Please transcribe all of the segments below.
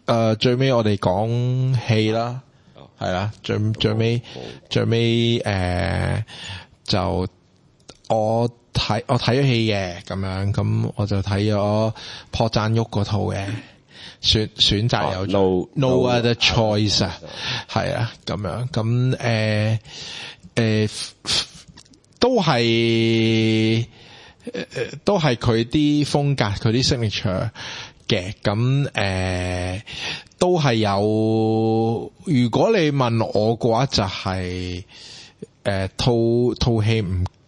最尾我哋講戲啦，係啦，最尾就我睇咗戲嘅咁樣，咁我就睇咗朴贊郁嗰套嘅選擇有 No Other Choice 啊，係啊咁樣，咁都係佢啲風格，佢啲 signature 嘅，咁都係有。如果你問我嘅話，就係套戲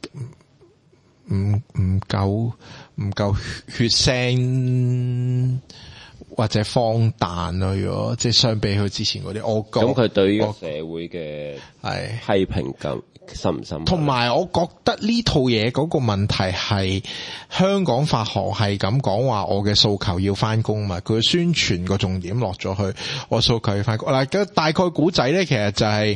唔夠血腥或者荒誕咯。如果即係相比佢之前嗰啲，我覺咁佢對於社會嘅批評咁深唔深？ 同埋我覺得呢套嘢嗰個問題係香港發行係咁講話，我嘅訴求要翻工嘛，佢宣傳個重點落咗去，我訴求要翻工。嗱，大概古仔咧，其實就係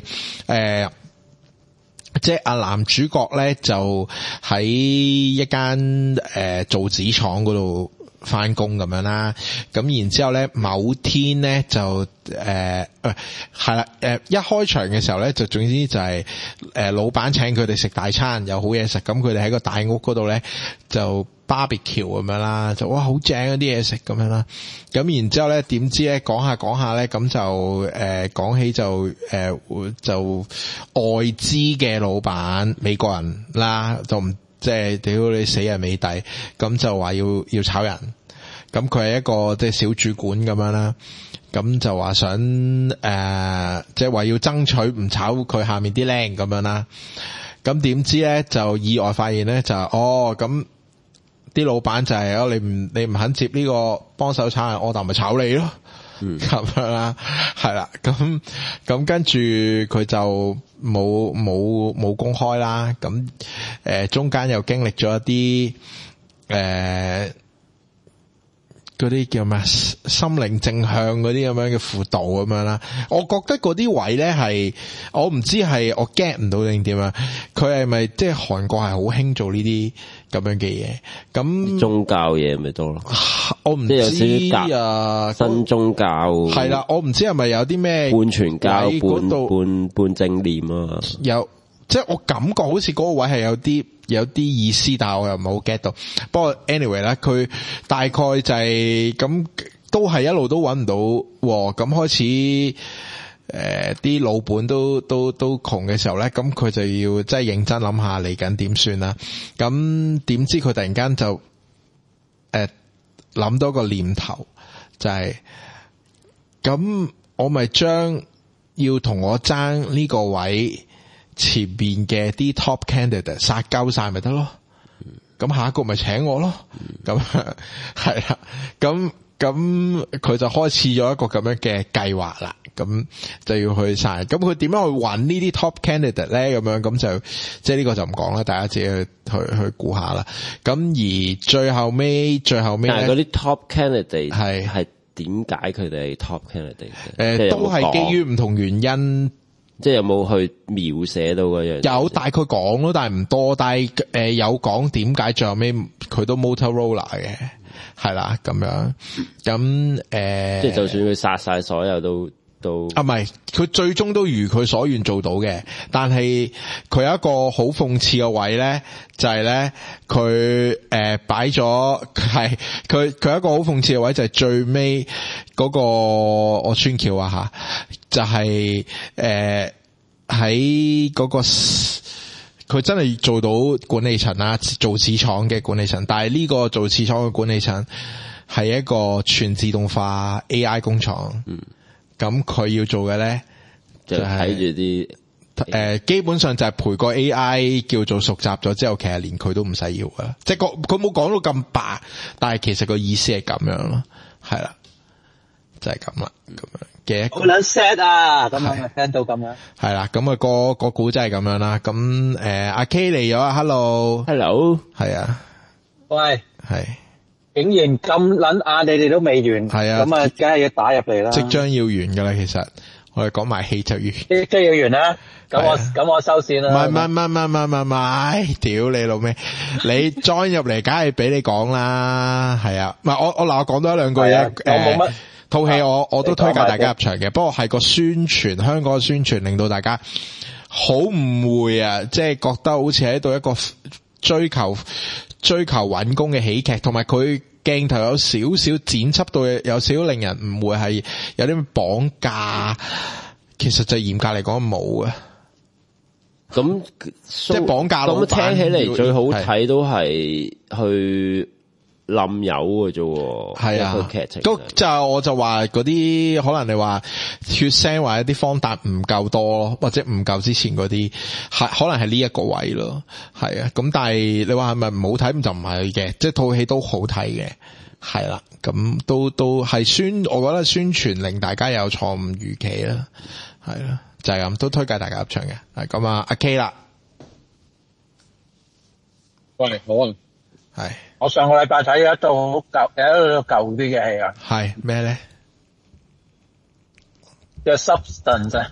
即係阿男主角咧就喺一間造紙廠嗰度翻工咁樣啦，咁然之後咧某天咧就係啦，一開場嘅時候咧就總之就係老闆請佢哋食大餐，有好嘢食，咁佢哋喺個大屋嗰度咧就 barbecue 咁樣啦，就哇好正嗰啲嘢食咁樣啦，咁然之後咧點知咧講下咧咁就講起就外資嘅老闆美國人啦，就唔即係屌你死人美帝，咁就話要炒人，咁佢係一個即係小主管咁樣啦，咁就話想即係話要爭取唔炒佢下面啲靚咁樣啦，咁點知咧就意外發現咧就咁啲老闆就係你唔肯接呢個幫手炒人order咪炒你咯，咁樣啦，係啦，咁跟住佢就冇公開啦，咁中間又經歷咗一啲嗰啲叫咩心靈正向嗰啲咁樣嘅輔導咁樣啦，我覺得嗰啲位咧係我唔知係我 get 唔到定點啊，佢係咪即係韓國係好興做呢啲咁樣嘅嘢？咁宗教嘢咪多咯， 我唔知啊， 新宗教係啦，我唔知係咪有啲咩半傳教半正念啊， 有即係我感覺好似嗰個位係有啲意思，但係我又唔好 get 到。不過 anyway 啦，佢大概就係咁，都係一路都揾唔到，咁開始啲老本都窮嘅時候咧，咁佢就要即係認真諗下嚟緊點算啦。咁點知佢突然間就諗到個念頭，就係咁我咪將要同我爭呢個位前面嘅啲 top candidate 殺鳩晒咪得咯，咁下一個咪請我咯，咁係啦，咁佢就開始咗一個咁樣嘅計劃啦，咁就要去晒，咁佢點樣去揾呢啲 top candidate 咧？咁樣咁就即係呢個就唔講啦，大家自己去估下啦。咁而最後尾，但係嗰啲 top candidate 係點解佢哋係 top candidate？ 都係基於唔同原因。 即係有冇去描寫到嗰樣？有大概講咯，但係唔多。但係有講點解最後尾佢都 Motorola 嘅，係啦咁樣。咁即係就算佢殺晒所有都唔係，佢最終都如佢所願做到嘅。但係佢有一個好諷刺嘅位咧，就係咧佢擺咗係佢有一個好諷刺嘅位，就係最尾嗰個我穿橋啊吓。就係喺嗰個佢真係做到管理層啦，做紙廠嘅管理層，但係呢個做紙廠嘅管理層係一個全自動化 AI 工廠。咁佢要做嘅咧就係睇住啲基本上就係陪個 AI 叫做熟習咗之後，其實連佢都唔使要噶啦，即係佢冇講到咁白，但係其實個意思係咁樣咯，係啦，就係咁啦，咁樣。 好撚 sad 啊！咁樣聽到咁樣， 係啦，咁啊個古仔係咁樣啦。咁阿 K 嚟咗啊 ，hello，係啊， 喂， 係， 竟然咁撚啊！你哋都未完，係啊，咁啊，梗係要打入嚟啦， 即將要完噶啦。其實我哋講埋戲就完， 即係要完啦。咁我收線啦。 唔，屌你老味！你 join 入嚟，梗係俾你講啦。係啊，唔係我講多一兩句啊。 我冇乜。 套戲我都推介大家入場嘅，不過係個宣傳，香港嘅宣傳令到大家好誤會啊，即係覺得好似喺度一個追求揾工嘅喜劇，同埋佢鏡頭有少少剪輯到有少少令人誤會係有啲綁架，其實就嚴格嚟講冇啊。 咁即係綁架老闆， 咁聽起嚟最好睇都係去冧友嘅啫。係啊，劇情就我就話嗰啲可能你話血腥或者啲荒誕唔夠多咯，或者唔夠之前嗰啲可能係呢一個位咯。係啊，咁但係你話係咪唔好睇咁就唔係嘅，即係套戲都好睇嘅。係啦，咁都係我覺得宣傳令大家有錯誤預期啦。係啦。就係咁，都推介大家入場嘅。係咁啊，阿 K 啦， 喂，好啊， 係。 我上個禮拜睇有一套舊啲嘅戲啊。 係咩咧？ 叫 Substance。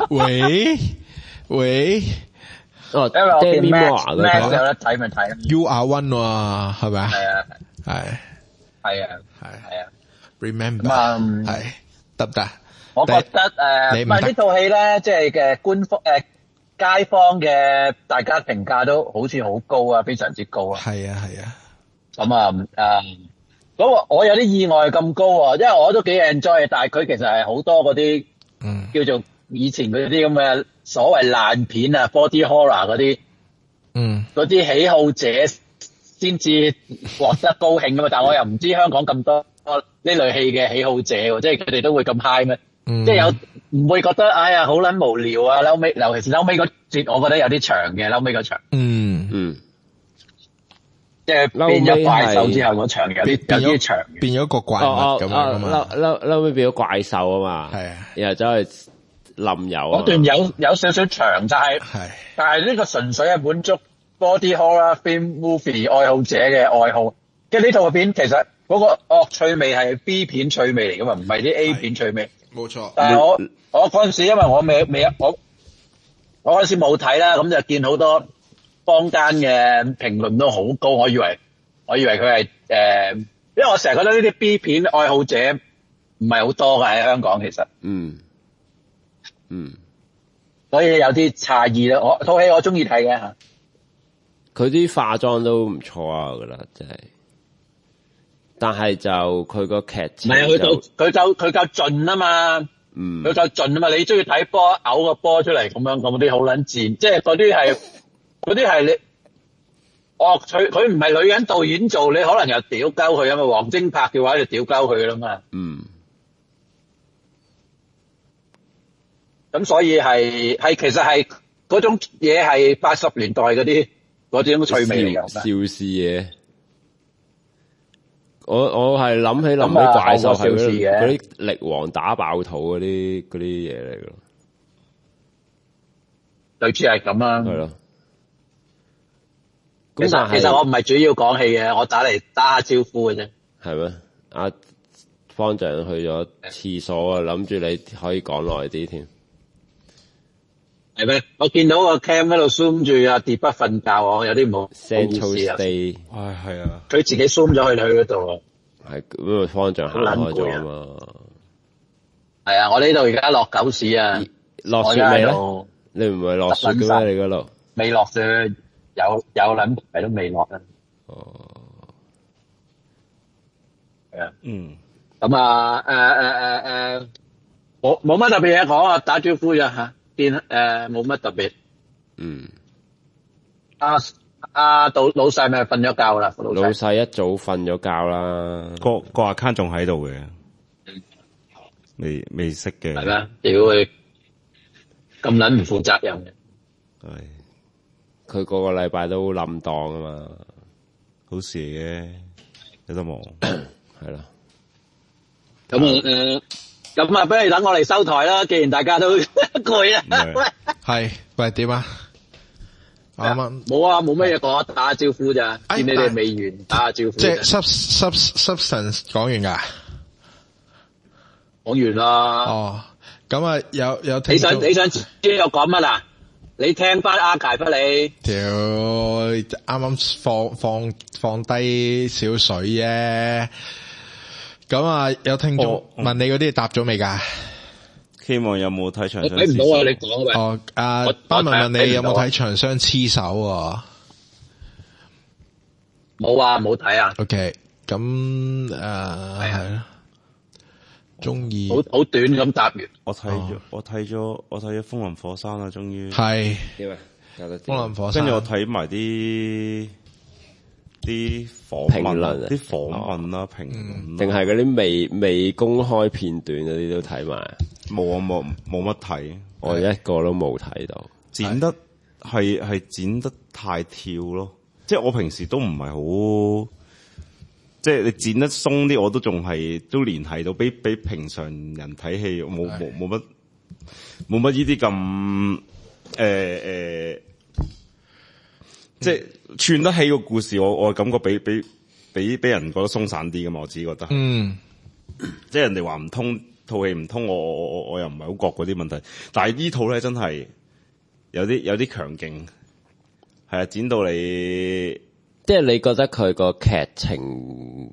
喂， 哦，Demi Moore 有得睇咪睇。 You Are One 喎，係咪啊？ 係啊。 Remember，係得唔得？ 我覺得唔係呢套戲咧，即係嘅官方街坊嘅大家評價都好似好高啊，非常之高啊。 係啊。 咁嗰個我有啲意外咁高啊，因為我都幾 enjoy，但係佢其實係好多嗰啲叫做以前嗰啲咁嘅所謂爛片啊 ，body horror 嗰啲，嗰啲喜好者先至獲得高興噶嘛。但係我又唔知香港咁多呢類戲嘅喜好者，即係佢哋都會咁 high 咩？即係有唔會覺得哎呀好撚無聊啊？尤其是後尾嗰節，我覺得有啲長嘅，後尾嗰場。即係變咗怪獸之後嗰場有啲長嘅， 變咗個怪物咁樣啊嘛。 後尾變咗怪獸啊嘛。 係啊， 然後走去淋油。 嗰段有少少長，但係呢個純粹係滿足 body horror film movie 愛好者嘅愛好。即係呢套片其實嗰個惡趣味係 B 片趣味嚟噶嘛，唔係啲 A 片趣味。 冇錯， 但係我嗰陣時，因為我我嗰陣時冇睇啦，咁就見好多坊間嘅評論都好高，我以為佢係因為我成日覺得呢啲 B 片愛好者唔係好多㗎喺香港，其實，所以有啲詫異啦。套戲我中意睇嘅吓， 佢啲化妝都唔錯啊，我覺得真係。但係就佢個劇情，唔係佢夠盡啊嘛，佢夠盡啊嘛，你中意睇波嘔個波出嚟咁啲好撚賤，即係嗰啲係你佢唔係女人導演做，你可能又屌鳩佢啊嘛，黃晶拍嘅話就屌鳩佢啦嘛，咁所以係其實係嗰種嘢係80年代嗰種趣味嚟㗎， 邵氏嘢。我係諗起怪獸係嗰啲力王打爆肚嗰啲嘢嚟㗎， 類似係咁啊。 係咯。 其實我唔係主要講戲嘅，我打下招呼嘅啫。 係咩？阿方丈去咗廁所啊，諗住你可以講耐啲添。 係咩？我見到個 cam 喺度 zoom 住阿 Debut 瞓覺，我有啲唔好意思啊。 係啊， 佢自己 zoom 咗去佢嗰度啊。 係咁啊，方丈行開咗啊嘛。 係啊，我呢度而家落狗屎啊！ 落雪未咧？你唔係落雪嘅咩？你嗰度未落雪，有撚排都未落啊。 哦， 係啊。咁啊，冇乜特別嘢講啊，打招呼啫吓。冇乜特別。老細咪瞓咗覺啦。 老細一早瞓咗覺啦。 個 account 仲喺度嘅，未識嘅。 係咩？屌佢咁撚唔負責任嘅。 係。 佢個個禮拜都冧檔啊嘛。 好事嚟嘅，有得忙。 係啦。 咁啊，不如等我嚟收台啦。既然大家都攰啦， 喂點啊？ 冇啊，冇乜嘢講，打下招呼咋？見你哋未完，打下招呼。 即係 substance 講完噶？ 講完啦。 哦，咁啊有你想知我講乜啊？你聽翻archive不你？ 啱啱放低少水啫。 咁啊，有聽眾問你嗰啲答咗未㗎？ 希望有冇睇長相？ 我睇唔到啊！你講喂。 哦，班文問你有冇睇長相黐手啊？ 冇啊，冇睇啊。 OK， 咁係咯，中意好短咁答完。 我睇咗《風林火山》啦，終於係點啊？ 風林火山， 跟住我睇埋啲訪問、啲訪問啦、評論， 定係嗰啲未公開片段嗰啲都睇埋？ 冇乜睇， 我一個都冇睇到。 剪得係剪得太跳咯，即係我平時都唔係好，即係你剪得鬆啲，我都仲係都聯繫到，比平常人睇戲冇乜呢啲咁即係串得起個故事，我感覺比人覺得鬆散啲噶嘛，我自己覺得。即係人哋話唔通，套戲唔通，我又唔係好覺嗰啲問題，但係呢套咧真係有啲強勁，係啊，剪到你， 即係你覺得佢個劇情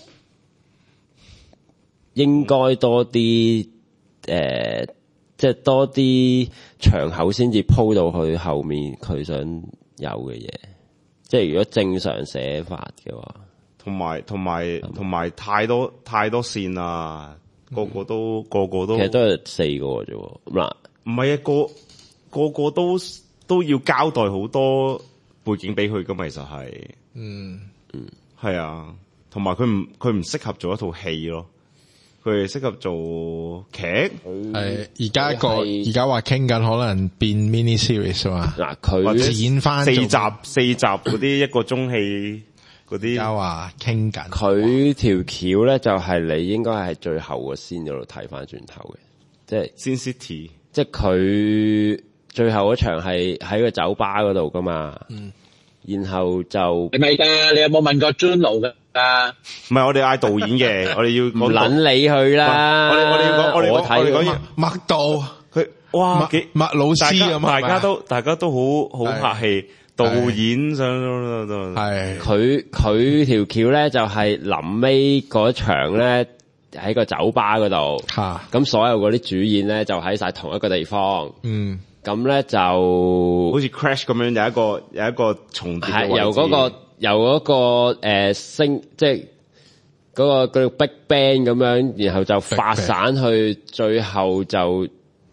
應該多啲即係多啲場口先至鋪到去後面佢想有嘅嘢，即係如果正常寫法嘅話，同埋太多線啦，個個都其實都係4個啫，嗱， 唔係啊，個個都要交代好多背景俾佢噶嘛，其實係，係啊，同埋佢唔適合做一套戲咯。佢係適合做劇， 係而家話傾緊可能變 mini series 嘛？ 嗱，佢剪翻 4集嗰啲1個鐘戲嗰啲，而家話傾緊。 佢條橋咧就係你應該係最後個先嗰度睇翻轉頭嘅，即係 Sin City， 即係佢最後嗰場係喺個酒吧嗰度噶嘛。然後就係咪㗎？你有冇問過 Juno 㗎？ 唔係，我哋嗌導演嘅，我哋要唔撚理佢啦。 我哋要講麥道佢哇麥老師咁， 大家都好客氣。導演上係佢條橋咧就係臨尾嗰場咧喺個酒吧嗰度，咁所有嗰啲主演咧就喺晒同一個地方。咁咧就好似 Crash 咁樣，有一個重疊嘅位置， 由嗰個星，即係嗰個 Big Bang 咁樣，然後就發散去，最後就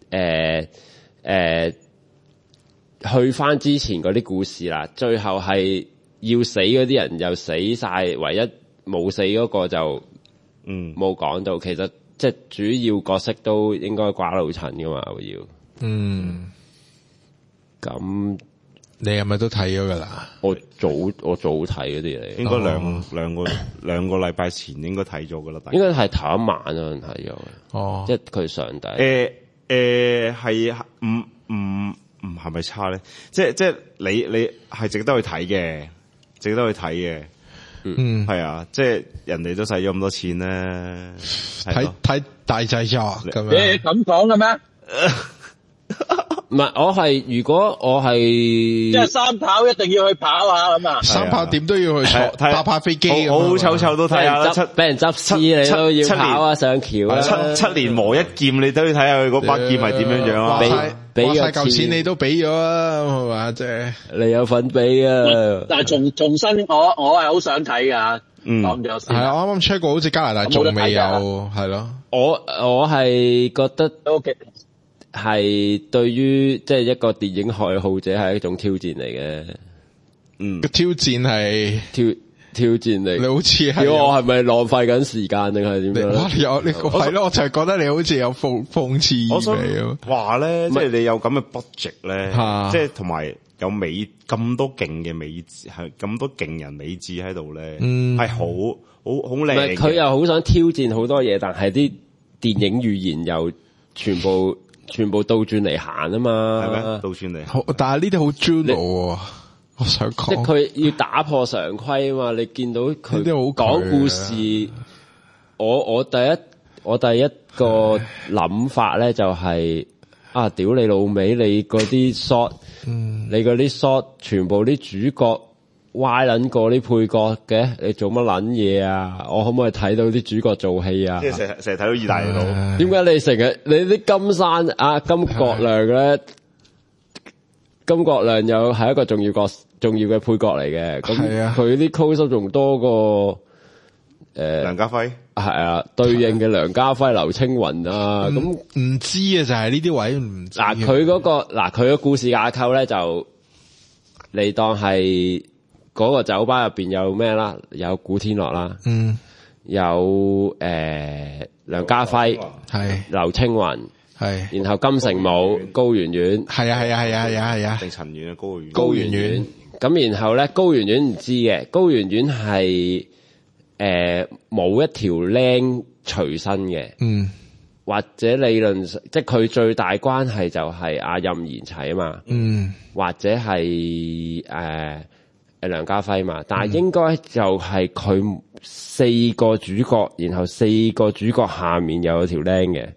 去翻之前嗰啲故事啦。最後係要死嗰啲人又死晒，唯一冇死嗰個就冇講到。其實即係主要角色都應該瓜老襯噶嘛，我要咁你係咪都睇咗噶啦？ 我早睇嗰啲嚟， 應該兩個禮拜前應該睇咗噶啦。 應該係頭一晚嗰陣睇咗。即係佢上底。 係唔係咪差咧？即係你係值得去睇嘅，係啊，即係人哋都使咗咁多錢咧， 睇大製作咁樣。 你咁講嘅咩？ 唔係，如果我係即係三跑一定要去跑下咁啊！ 三跑點都要去坐拍飛機， 好臭都睇下， 俾人執屍你都要跑啊，上橋啊 ，7年磨一劍你都要睇下佢嗰把劍係點樣樣啊！ 俾晒嚿錢你都俾咗啊，係嘛？即係你有份俾啊！ 但係重新我係好想睇噶，講咗先。 係我啱啱 check 過，好似加拿大仲未有，係咯。 我係覺得 OK。 係對於即係一個電影愛好者係一種挑戰嚟嘅。 個挑戰係挑戰嚟。 你好似係我係咪浪費緊時間定係點樣？ 係咯，我就係覺得你好似有諷刺意味咁。 話咧，即係你有咁嘅 budget 咧，即係同埋有咁多勁嘅美智，係咁多勁人美智喺度咧，係好靚。 佢又好想挑戰好多嘢，但係啲電影語言又全部倒轉嚟行啊嘛， 係咩？倒轉嚟， 但係呢啲好 Juno 我想講， 即係佢要打破常規啊嘛。你見到佢講故事，我第一個諗法咧就係屌你老味，你嗰啲 shot，你嗰啲 shot 全部啲主角歪撚過啲配角嘅，你做乜撚嘢啊？我可唔可以睇到啲主角做戲啊？ 即係成日睇到意大利佬。 點解你成日你啲金山啊金國亮咧？金國亮又係一個重要嘅配角嚟嘅，咁佢啲 close 仲多過梁家輝係啊，對應嘅梁家輝、劉青雲啊，咁唔知啊，就係呢啲位唔知。 嗱，佢嗰個佢嘅故事架構咧就你當係嗰個酒吧入邊有咩啦？有古天樂啦，有梁家輝，係劉青雲。係，然後金城武、高圓圓，係啊， 定陳遠啊， 高圓圓，咁然後咧，高圓圓唔知嘅，高圓圓係冇一條僆隨身嘅，或者理論上，即係佢最大關係就係阿任賢齊啊嘛，或者係梁家輝嘛，但係應該就係佢4個主角，然後4個主角下面又有條僆嘅，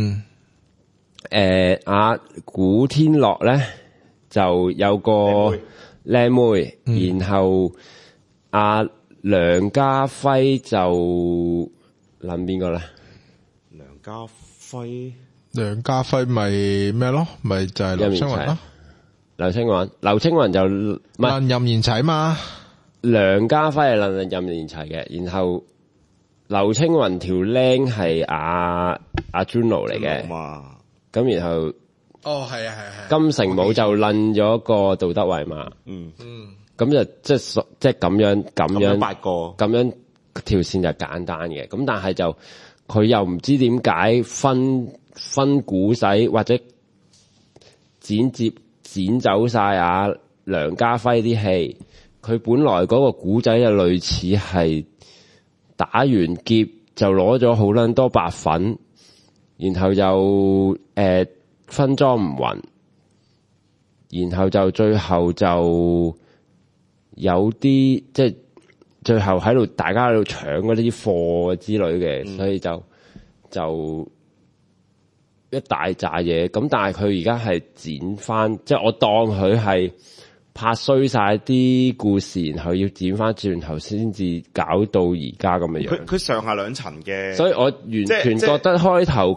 阿古天樂咧就有個靚妹，然後阿梁家輝就諗邊個咧？ 梁家輝咪咩咯？咪就係劉青雲咯。 劉青雲就任賢齊嘛。 梁家輝係任賢齊嘅，然後劉青雲條靚係阿 Juno 嚟嘅。咁然後係金城武就撚咗個杜德偉嘛，咁就即係咁樣8個咁樣條線就簡單嘅，咁但係就佢又唔知點解分古仔或者剪走晒阿梁家輝啲戲，佢本來嗰個古仔就類似係打完劫就攞咗好撚多白粉。然後就分裝唔勻，然後就最後就有啲即係最後喺度大家喺度搶嗰啲貨之類嘅，所以就一大扎嘢。咁但係佢而家係剪翻，即係我當佢係拍衰晒啲故事，然後要剪翻轉頭先至搞到而家咁嘅樣。 佢上下兩層嘅， 所以我完全覺得開頭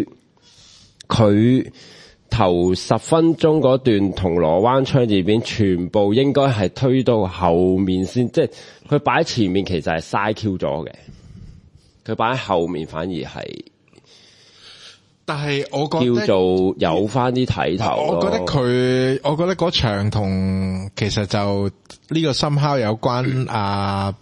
佢頭10分鐘嗰段銅鑼灣槍戰片，全部應該係推到後面先，即係佢擺喺前面其實係嘥 Q 咗嘅，佢擺喺後面反而係。 但係我覺得叫做有翻啲睇頭。 我覺得嗰場同其實就呢個深烤有關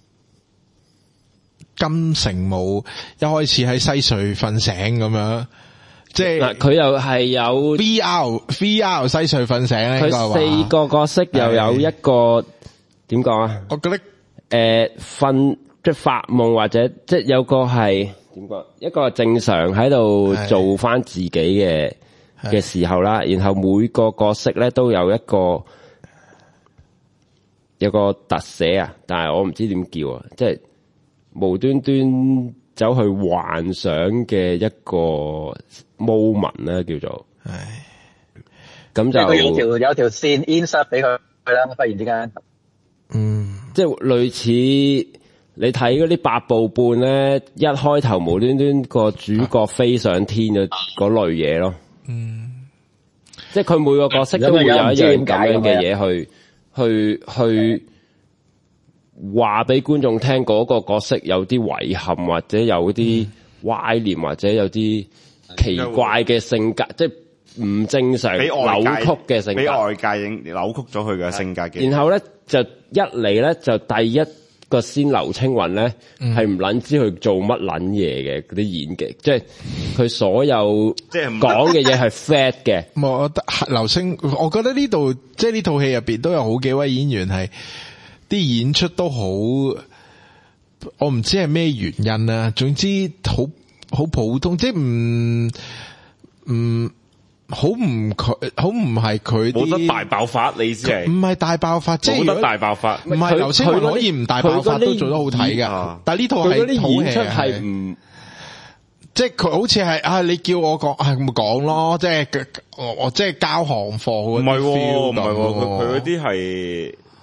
金城武一開始喺西隧瞓醒咁樣，即係嗱佢又係有 VR 西隧瞓醒咧。 佢4個角色又有一個點講啊？ 我覺得瞓即係發夢或者即係有個係。點講？一個正常喺度做翻自己嘅時候啦，然後每個角色咧都有一個特寫啊，但係我唔知點叫啊，即係無端端走去幻想嘅一個 moment 啦，叫做咁就有條線 insert 俾佢啦，忽然之間， 即係類似。你睇嗰啲8部半咧，一開頭無端端個主角飛上天嘅嗰類嘢咯，即係佢每個角色都會有一樣咁樣嘅嘢去話俾觀眾聽，嗰個角色有啲遺憾或者有啲歪念或者有啲奇怪嘅性格，即係唔正常扭曲嘅性格， 俾外界扭曲咗佢嘅性格嘅。 然後咧就一嚟咧就第一個先劉青雲咧係唔撚知佢做乜撚嘢嘅嗰啲演技，即係佢所有即係講嘅嘢係 fat 嘅。 我覺得我覺得呢度即係呢套戲入邊都有好幾位演員係啲演出都好，我唔知係咩原因啊。總之好普通，即係好唔係佢冇得大爆發，你意思係唔係大爆發，即係冇得大爆發， 唔係劉青雲可以唔大爆發都做得好睇噶，但係呢套係演出係唔， 即係佢好似係你叫我講係咁講咯，即係我即係交行貨， 唔係佢嗰啲係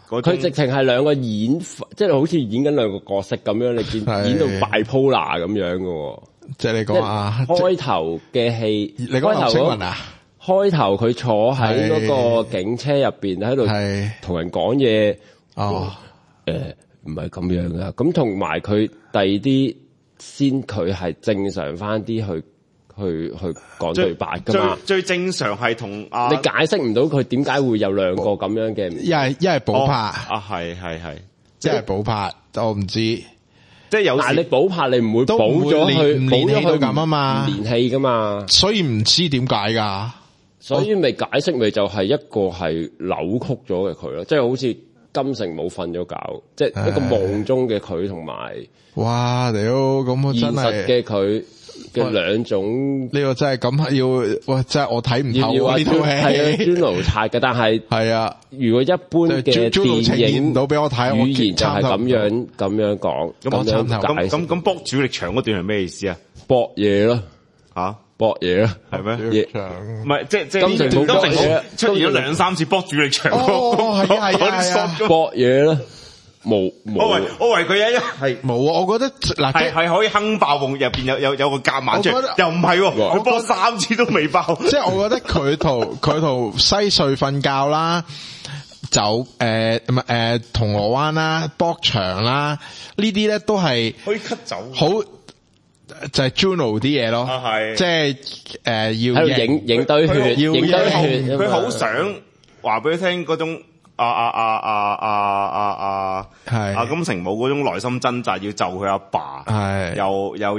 佢直情係兩個演，即係好似演緊兩個角色咁樣，你見演到 bipolar 咁樣嘅。 即係你講啊， 開頭嘅戲， 你講劉青雲啊？ 開頭佢坐喺嗰個警車入邊喺度同人講嘢。哦，唔係咁樣噶。咁同埋佢第二啲先，佢係正常翻啲去講對白噶嘛。 最正常係同你解釋唔到佢點解會有兩個咁樣嘅。一係補拍啊，係， 一係補拍，我唔知。 即係有，但係你補拍你唔會補咗佢，補咗佢咁啊嘛，連戲噶嘛， 所以唔知點解噶， 所以咪解釋咪就係一個係扭曲咗嘅佢咯，即係好似金城武瞓咗覺，即係一個夢中嘅佢同埋， 哇屌咁我真係現實嘅佢嘅兩種， 呢個真係咁要，哇真係我睇唔透呢套戲， 係啊 Juno 拆嘅，但係係啊， 如果一般嘅電影唔到俾我睇， 語言就係咁樣講，咁樣解。 咁搏主力場嗰段係咩意思啊？ 搏嘢咯， 吓搏嘢咯， 係咩？唔係即係金城武出現咗2-3次搏主力場， 係搏嘢咯。冇， 我為佢係冇啊！我覺得嗱係可以哼爆入邊有個夾萬出嚟，又唔係喎，佢幫3次都未爆。 即係我覺得佢同西隧瞓覺啦，就銅鑼灣啦，搏場啦，呢啲咧都係可以 cut 走， 好就係 Juno 啲嘢咯，即係要影堆血，影堆血， 佢好想話俾你聽嗰種。金城武嗰種內心掙扎，要就佢阿爸，又要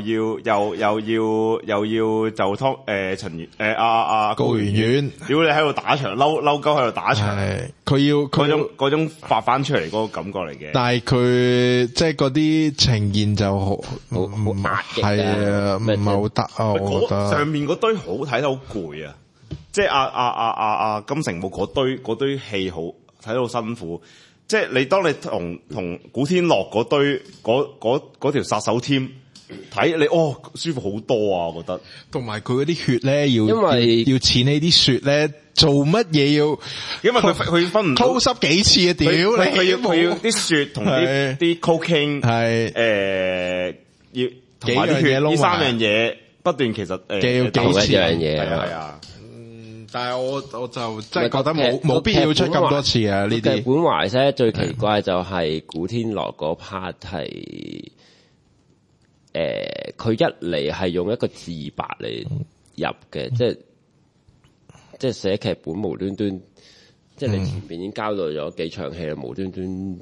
就陳高圓圓， 屌你喺度打場嬲鳩喺度打場， 佢要嗰種發翻出嚟嗰個感覺嚟嘅。 但係佢即係嗰啲呈現就好壓抑， 係啊，唔係好得啊，我覺得上面嗰堆好睇得好攰啊，即係金城武嗰堆戲好。睇到辛苦，即係你當你同古天樂嗰堆嗰條殺手 team 睇你舒服好多啊！我覺得， 同埋佢嗰啲血咧要濺起啲血咧，做乜嘢要？ 因為佢分唔到偷濕幾次啊！屌佢要啲血同啲 cocaine 要同埋啲血呢3樣嘢不斷其實要幾次樣嘢係啊。 但係我就真係覺得冇必要出咁多次啊！呢啲劇本懷咧最奇怪就係古天樂嗰 part 係佢一嚟係用一個自白嚟入嘅，即係寫劇本無端端，即係你前邊已經交代咗幾場戲啦，無端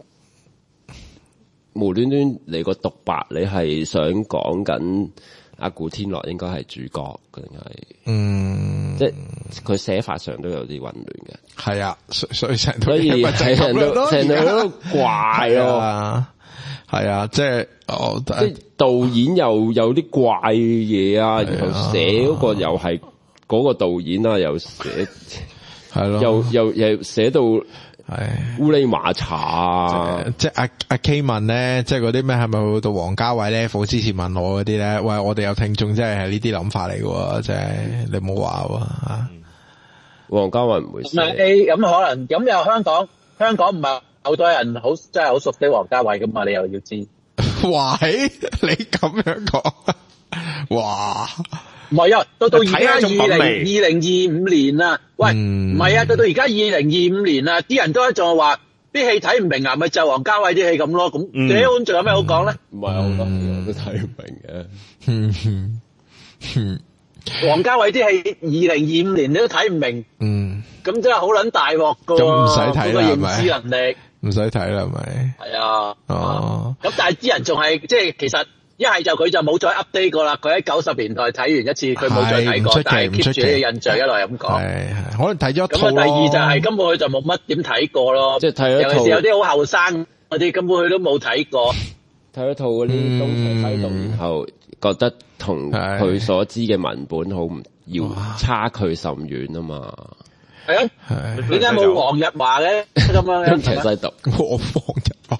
端嚟個獨白，你係想講緊阿古天樂應該係主角定係？即係佢寫法上都有啲混亂嘅。係啊， 所以成套成都怪咯。 係啊，即係即係導演又有啲怪嘢啊，然後寫嗰個又係嗰個導演啊，又寫係咯， 又寫到。係烏哩馬茶啊！ 即係阿 K 問咧，即係嗰啲咩係咪去到王家衛咧？之前問我嗰啲咧，喂，我哋有聽眾真係呢啲諗法嚟嘅，即係你唔好話吓。 王家衛唔會寫。 咁可能咁又香港唔係好多人真係好熟悉王家衛噶嘛？你又要知？ 喂，你咁樣講，哇！ 唔係啊，到而家2025年啊，喂，唔係啊，到而家2025年啊，啲人都仲係話啲戲睇唔明啊，咪就王家衛啲戲咁咯，咁咁仲有咩好講咧？ 唔係好多嘢都睇唔明嘅。 王家衛啲戲2025年你都睇唔明，咁真係好撚大鑊噶， 咁唔使睇啦， 個認知能力唔使睇啦，係咪？ 係啊，咁但係啲人仲係即係其實。一係就佢就冇再 update 過啦，佢喺90年代睇完一次，佢冇再睇過，但係 keep 住呢個印象一路係咁講。 係可能睇咗一套。 咁啊，第二就係根本佢就冇乜點睇過咯。 即係睇一套， 尤其是有啲好後生嗰啲，根本佢都冇睇過。 睇一套嗰啲東邪西毒，然後覺得同佢所知嘅文本好唔要差距甚遠啊嘛。 係啊，點解冇黃日華嘅咁樣？ 東邪西毒， 我黃日華。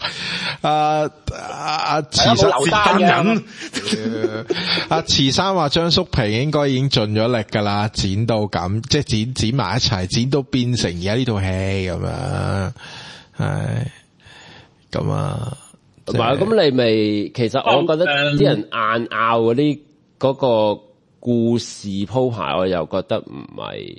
慈山話張叔平應該已經盡咗力噶啦，剪到咁，即係剪埋一齊，剪到變成而家呢套戲咁樣。 係咁啊， 同埋咁你咪其實我覺得啲人硬拗嗰啲嗰個故事鋪排，我又覺得唔係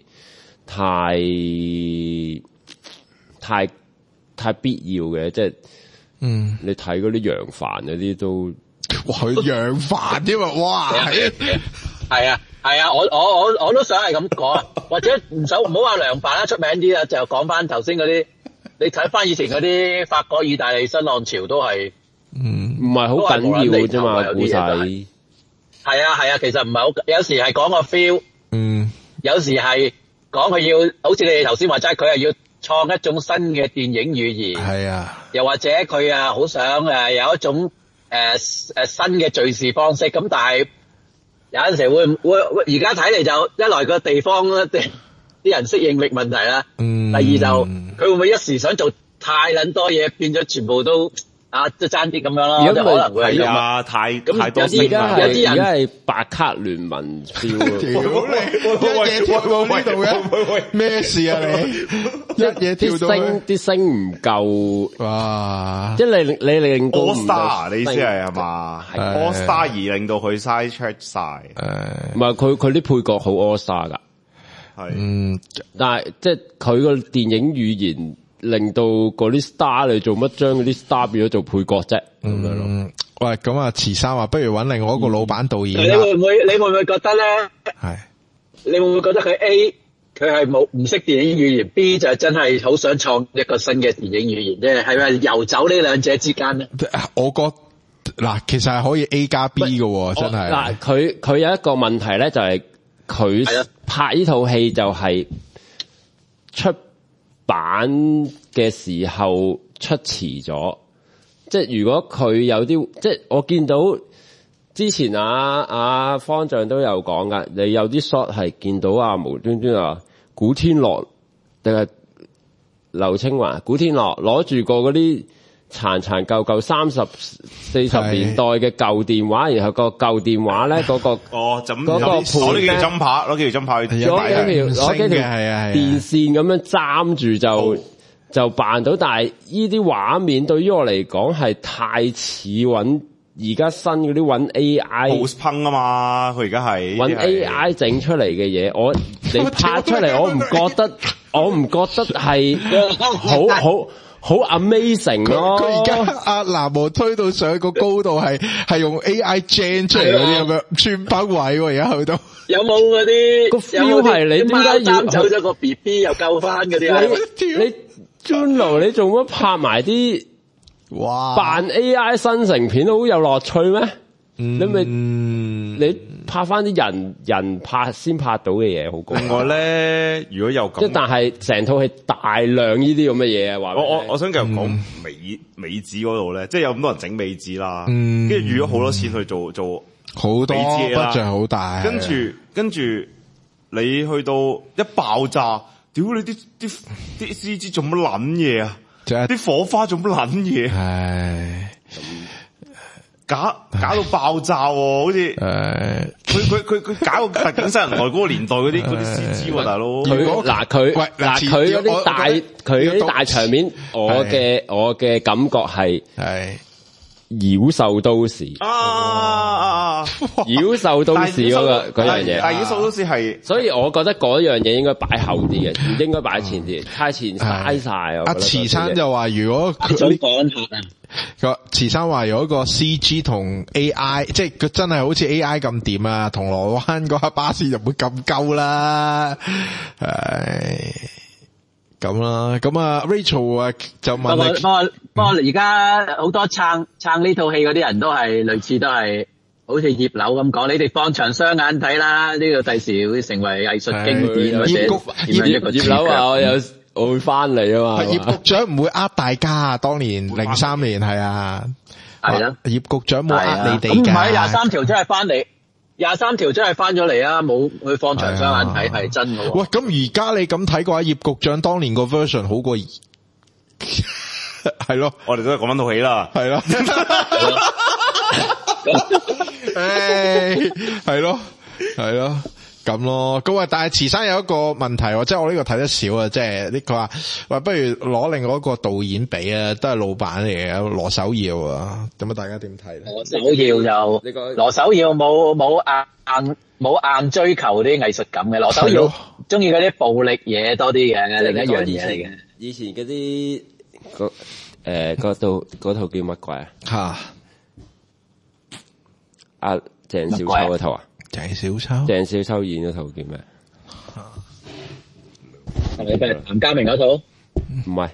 太必要嘅，即係你睇嗰啲楊帆嗰啲都， 哇佢楊帆添啊，哇係啊，我都想係咁講啊，或者唔好話梁帆啦，出名啲啦，就講翻頭先嗰啲，你睇翻以前嗰啲法國、意大利新浪潮都係， 唔係好緊要嘅啫嘛，故仔。 係啊，其實唔係好，有時係講個 feel，有時係講佢要，好似你哋頭先話齋，佢係要創一種新嘅電影語言，係啊，又或者佢啊好想有一種新嘅敘事方式，咁但係。有陣時會而家睇嚟就一來個地方啲人適應力問題啦，第二就佢會唔會一時想做太撚多嘢，變咗全部都即係爭啲咁樣咯，即係可能會係啊，太多而家係白卡聯盟票， 一嘢跳到呢度嘅，咩事啊你？一嘢跳到啲星唔夠， 哇！ 即係你令到 All Star， 你意思係嘛？All Star 而令到佢 side track 晒， 唔係佢啲配角好 All Star 噶， 係， 但係即係佢個電影語言。令到嗰啲 star 你做乜將嗰啲 star 變咗做配角啫？咁樣咯。 喂，咁啊，慈生話不如揾另外一個老闆導演。 你會唔會覺得咧？ 係。 你會唔會覺得佢 A 佢係唔識電影語言 ，B 就真係好想創一個新嘅電影語言啫？係咪遊走呢兩者之間咧？ 我覺嗱，其實係可以 A 加 B 嘅，真係。 嗱，佢有一個問題咧，就係佢拍呢套戲就係出版嘅時候出遲咗，即係如果佢有啲，即係我見到之前方丈都有講噶，你有啲 shot 係見到無端端古天樂定係劉青雲，古天樂攞住個嗰啲殘舊30、40年代嘅舊電話，然後個舊電話咧嗰個咁嗰個攞幾條針牌，攞幾條電線咁樣斬住就扮到，但係呢啲畫面對於我嚟講係太似揾而家新嗰啲揾 AI post punk 啊嘛，佢而家係揾 AI 整出嚟嘅嘢，你拍出嚟我唔覺得係好 amazing 咯！ 佢而家阿南無推到上個高度係用 AI gen 出嚟嗰啲咁樣穿崩位喎，而家去到有冇嗰啲個 feel 係你點解要走咗個 BB 又救翻嗰啲啊？ 你 Juno 你做乜拍埋啲哇扮 AI 生成片好有樂趣咩？你拍翻啲人拍先拍到嘅嘢好高。 另外咧，如果有咁， 即係但係成套係大量呢啲咁嘅嘢啊！話我想繼續講美指嗰度咧，即係有咁多人整美指啦，跟住預咗好多錢去做好多budget好大， 跟住你去到一爆炸，屌你啲 CG 做乜撚嘢啊？啲火花做乜撚嘢？係。搞到爆炸喎，好似佢搞個特警新人來嗰個年代嗰啲CG喎，大佬。 佢嗰啲大場面，我嘅感覺係妖獸都市妖獸都市嗰樣嘢。 但係妖獸都市係， 所以我覺得嗰樣嘢應該擺後啲嘅，唔應該擺前啲，太前嘥晒。 阿慈生就話如果佢講個慈生話如果個 CG 同 AI， 即係佢真係好似 AI 咁掂啊，銅鑼灣嗰架巴士就會咁鳩啦，咁啦。咁啊 Rachel 啊就問你， 不過而家好多撐呢套戲嗰啲人都係類似都係好似葉劉咁講，你哋放長雙眼睇啦，呢個第時會成為藝術經典或者葉劉話我會翻嚟啊嘛， 葉局長唔會呃大家啊，當年03年係啊，係啊，葉局長冇呃你哋㗎。咁唔係 23條真係翻嚟，23條真係翻咗嚟啊，冇去放長雙眼睇係真嘅。 喂，咁而家你咁睇嘅話，葉局長當年個 version 好過，係咯， 我哋都係講翻套戲啦， 係咯，係咯，係咯。 咁咯，咁啊，但係慈山有一個問題，即係我呢個睇得少啊，即係呢個話不如攞另外一個導演比啊，都係老闆嚟嘅羅守耀啊，咁啊，大家點睇咧？ 羅守耀就羅守耀冇硬追求啲藝術感嘅，羅守耀中意嗰啲暴力嘢多啲嘅，另一樣嘢嚟嘅。 以前嗰啲嗰套叫乜鬼啊？ 吓， 阿鄭少秋嗰套啊？ 鄭少秋演嗰套叫咩？ 係咪譚家明嗰套？ 唔係，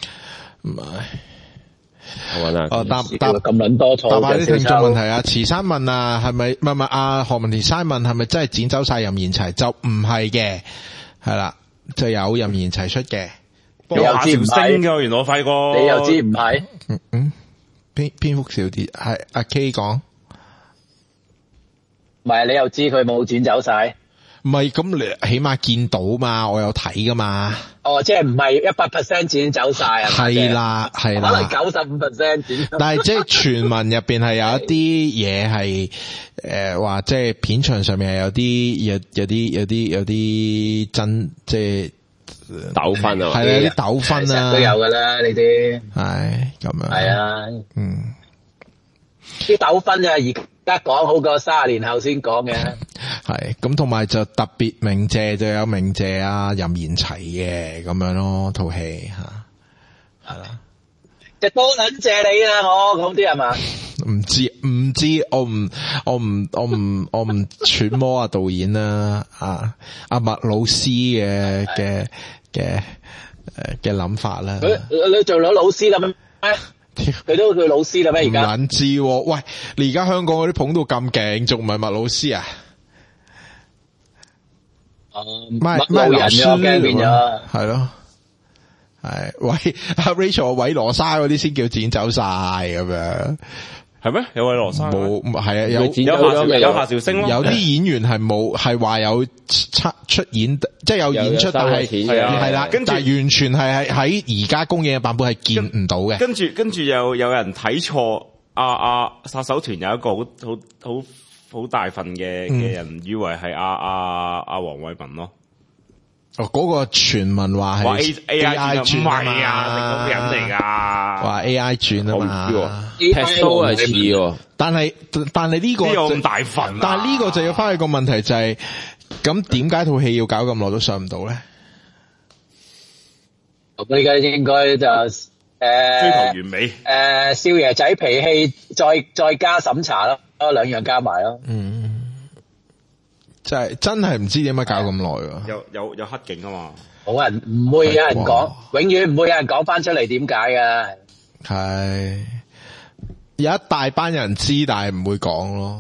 我揾下。 答咁撚多錯。 答埋啲聽眾問題啊！慈山問啊，係咪唔係阿何文田山問係咪真係剪走晒任賢齊？就唔係嘅，係啦，就有任賢齊出嘅。 你又知唔係㗎？原來我發覺你又知唔係？ 篇幅少啲，係阿 K 講。 唔係，你又知佢冇剪走晒？ 唔係，咁你起碼見到嘛，我有睇噶嘛。 哦，即係唔係100% 剪走晒啊？ 係啦，可能95% 剪。 但係即係傳聞入邊係有一啲嘢係話，即係片場上面係有啲真即係糾紛啊， 係啦，有啲糾紛啊， 都有噶啦呢啲。 係咁樣。 係啊，啲糾紛啊，而家講好過30年後先講嘅。 係咁，同埋就特別鳴謝，就有鳴謝啊任賢齊嘅咁樣咯，套戲吓係啦。 就多撚謝你啦，我咁啲係嘛？ 唔知，我唔揣摩啊導演啦，阿麥老師嘅諗法啦。 你做咗老師啦咩？佢都叫老師啦咩？而家唔撚知喎，喂，你而家香港嗰啲捧到咁勁，仲唔係麥老師啊？麥老師變咗，係咯，係喂阿 Rachel 韋羅莎嗰啲先叫剪走晒咁樣， 係咩？有韋羅莎冇，係啊， 有夏韶聲咯， 有啲演員係冇，係話有出演，即係有演出，但係係啦，但係完全係喺而家公映嘅版本係見唔到嘅。 跟住又有人睇錯，殺手團有一個好大份嘅人以為係阿黃偉文咯。 哦，嗰個傳聞話係 AI 轉， 唔係啊，個人嚟噶， 話 AI 轉啊嘛， 劈須係似喎， 但係呢個咁大份， 但係呢個就要翻去個問題就係，咁點解套戲要搞咁耐都上唔到咧？ 我而家應該就追求完美， 少爺仔脾氣再加審查咯，兩樣加埋咯。 真係唔知點解搞咁耐喎。 有黑警啊嘛， 冇人唔會有人講，永遠唔會有人講翻出嚟點解㗎。 係有一大班人知，但係唔會講咯。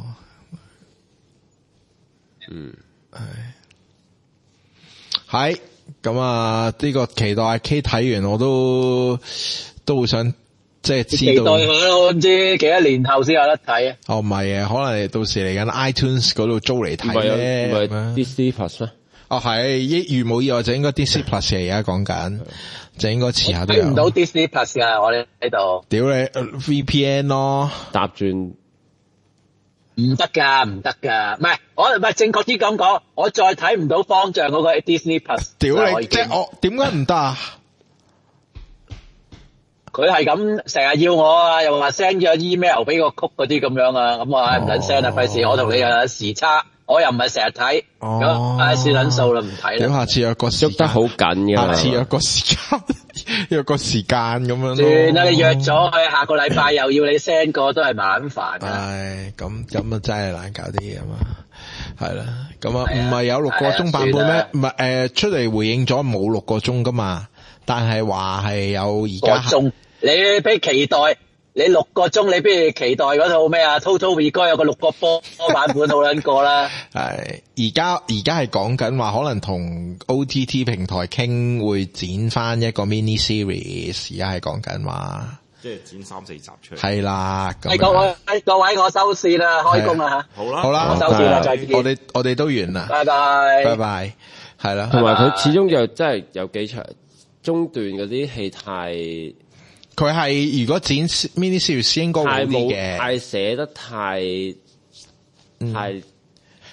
係咁啊！呢個期待阿 K 睇完，我都好想即係知道。期待下咯，唔知幾多年後先有得睇啊！哦，唔係啊，可能到時嚟緊 iTunes 嗰度租嚟睇咧。唔係 Disney Plus 咩？ 哦，係，如冇意外就應該 Disney Plus 而家講緊，就應該遲下都有。睇唔到 Disney Plus 啊！我哋喺度。 屌你 VPN 咯， 搭轉。 唔得噶，唔得噶，唔係正確啲咁講，我再睇唔到方丈嗰個 Disney Plus。 屌你，即係我點解唔得啊？ 佢係咁成日要我啊，又話 send 咗 email 俾個曲嗰啲咁樣啊，咁我唔撚 send 啊，費事我同你又有時差，我又唔係成日睇，咁算撚數啦，唔睇啦。 咁下次約個時間， 捉得好緊噶， 下次約個時間，約個時間咁樣咯。 算啦，你約咗佢下個禮拜又要你 send 個，都係麻撚煩啊。 唉，咁啊真係難搞啲嘢嘛，係啦，咁啊唔係有6個鐘版本咩？唔係出嚟回應咗冇6個鐘噶嘛，但係話係有而家。 你俾期待，你6個鐘，你不如期待嗰套咩啊 ？Total Recall 有個6個波版本好撚過啦。係而家係講緊話，可能同 OTT 平台傾會剪翻一個 mini series，而家係講緊話， 即係剪3-4集出嚟。 係啦， 咁各位我收線啦，開工啦吓。 好啦， 我收線啦，再見。 我哋都完啦。 拜拜， 拜拜，係啦。 同埋佢始終又真係有幾長，中段嗰啲戲太。 佢係如果剪 mini series 應該好啲嘅， 太寫得太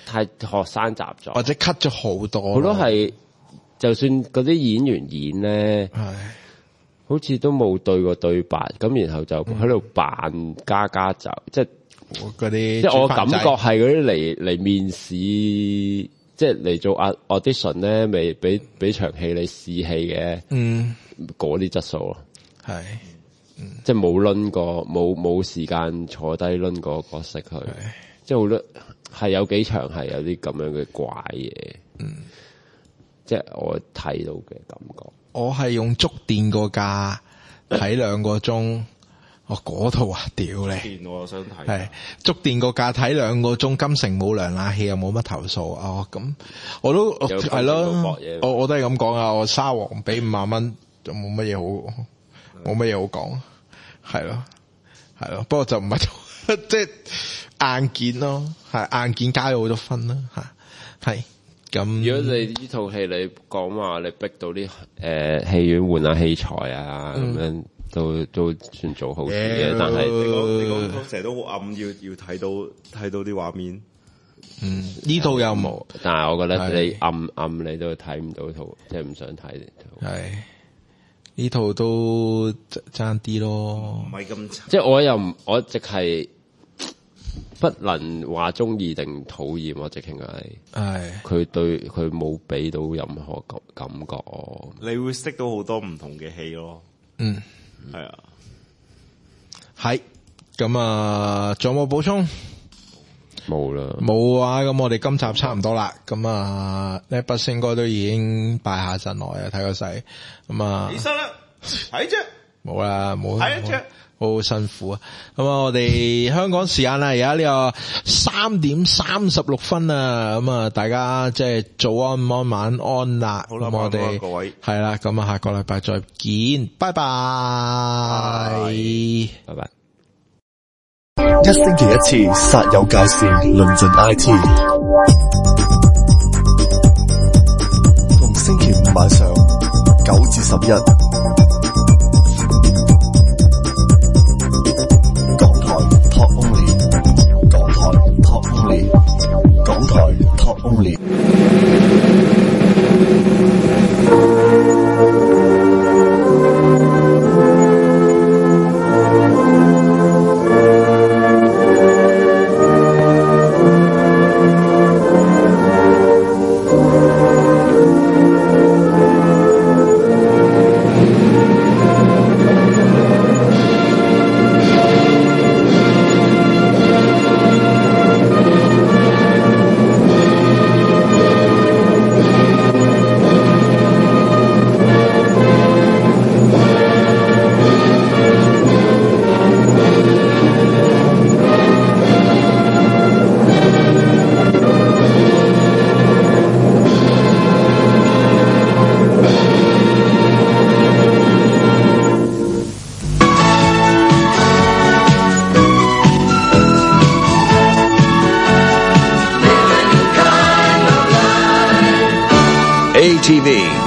太學生習咗， 或者 cut 咗好多。 好多係，就算嗰啲演員演咧，好似都冇對過對白，咁然後就喺度扮家酒，即係嗰啲，即係我感覺係嗰啲嚟面試，即係嚟做 audition 咧，未俾場戲你試戲嘅，嗰啲質素咯，係。即係冇輪過，冇時間坐低輪個角色去，即係好多係有幾場係有啲咁樣嘅怪嘢，即係我睇到嘅感覺。我係用觸電個價睇2個鐘，嗰套啊屌你！我想睇，係觸電個價睇2個鐘，金城武涼冷氣又冇乜投訴咁我都係咯，我都係咁講啊！我沙皇俾5萬蚊就冇乜嘢好。冇乜嘢好講，係咯，不過就唔係即係硬件咯，係硬件加咗好多分啦，係咁。如果你呢套戲你講話你逼到啲戲院換下器材啊，咁樣都算做好啲嘅，但係你講成日都好暗，要睇到啲畫面。呢套又冇，但係我覺得你暗你都睇唔到套，即係唔想睇呢套。係。呢套都爭啲咯，唔係咁差。即係我直係不能話中意定討厭，我直情係，佢對佢冇俾到任何感覺。你會識到好多唔同嘅戲咯，係啊，係咁啊，仲有冇補充？冇啦，冇啊！咁我哋今集差唔多啦，咁啊呢筆先應該都已經敗下陣來啊，睇個勢，咁啊，起身啦，睇啫，冇啦，冇睇啫，好辛苦啊！咁啊，我哋香港時間啦，而家呢個3:36分啊，咁啊，大家即係早安晚安啦，好啦，我哋各位係啦，咁啊，下個禮拜再見，拜拜，拜拜。一星期一次，煞有介事，論盡 IT。逢星期5晚上9至11，港台 Talk Only， 港台 Talk Only， 港台 Talk Only。 ATV